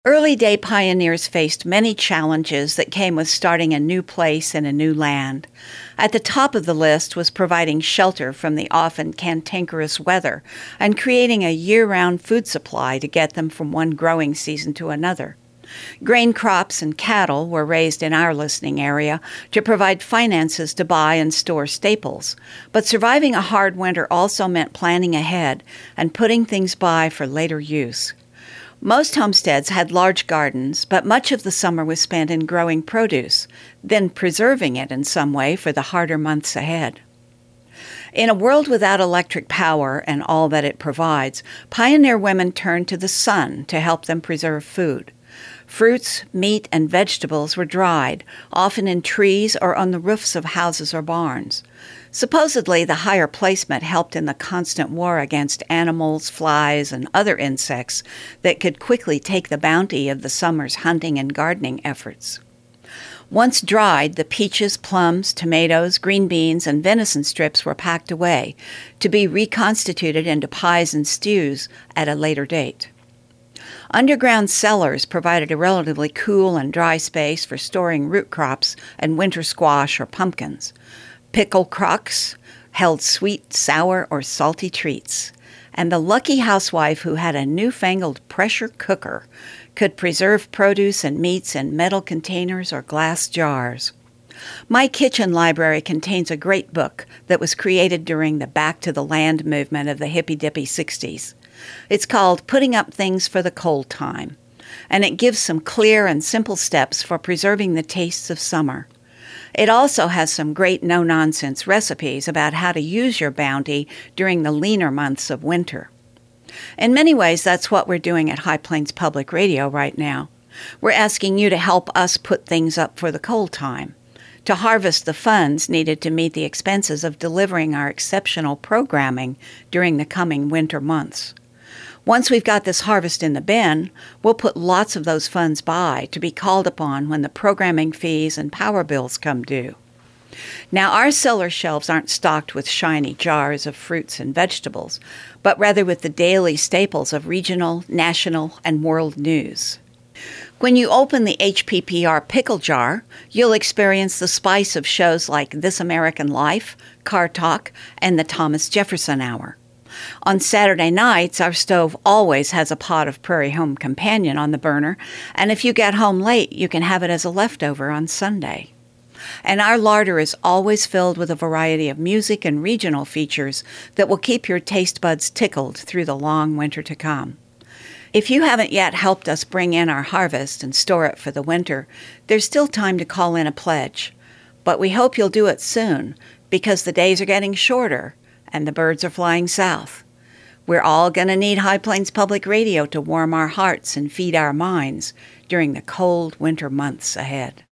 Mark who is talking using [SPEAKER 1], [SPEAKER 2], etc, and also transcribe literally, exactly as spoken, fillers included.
[SPEAKER 1] Early day pioneers faced many challenges that came with starting a new place in a new land. At the top of the list was providing shelter from the often cantankerous weather and creating a year-round food supply to get them from one growing season to another. Grain crops and cattle were raised in our listening area to provide finances to buy and store staples, but surviving a hard winter also meant planning ahead and putting things by for later use. Most homesteads had large gardens, but much of the summer was spent in growing produce, then preserving it in some way for the harder months ahead. In a world without electric power and all that it provides, pioneer women turned to the sun to help them preserve food. Fruits, meat, and vegetables were dried, often in trees or on the roofs of houses or barns. Supposedly, the higher placement helped in the constant war against animals, flies, and other insects that could quickly take the bounty of the summer's hunting and gardening efforts. Once dried, the peaches, plums, tomatoes, green beans, and venison strips were packed away to be reconstituted into pies and stews at a later date. Underground cellars provided a relatively cool and dry space for storing root crops and winter squash or pumpkins. Pickle crocks held sweet, sour, or salty treats, and the lucky housewife who had a newfangled pressure cooker could preserve produce and meats in metal containers or glass jars. My kitchen library contains a great book that was created during the Back to the Land movement of the hippy-dippy sixties. It's called Putting Up Things for the Cold Time, and it gives some clear and simple steps for preserving the tastes of summer. It also has some great no-nonsense recipes about how to use your bounty during the leaner months of winter. In many ways, that's what we're doing at High Plains Public Radio right now. We're asking you to help us put things up for the cold time, to harvest the funds needed to meet the expenses of delivering our exceptional programming during the coming winter months. Once we've got this harvest in the bin, we'll put lots of those funds by to be called upon when the programming fees and power bills come due. Now, our cellar shelves aren't stocked with shiny jars of fruits and vegetables, but rather with the daily staples of regional, national, and world news. When you open the H P P R pickle jar, you'll experience the spice of shows like This American Life, Car Talk, and the Thomas Jefferson Hour. On Saturday nights, our stove always has a pot of Prairie Home Companion on the burner, and if you get home late, you can have it as a leftover on Sunday. And our larder is always filled with a variety of music and regional features that will keep your taste buds tickled through the long winter to come. If you haven't yet helped us bring in our harvest and store it for the winter, there's still time to call in a pledge. But we hope you'll do it soon, because the days are getting shorter and the birds are flying south. We're all going to need High Plains Public Radio to warm our hearts and feed our minds during the cold winter months ahead.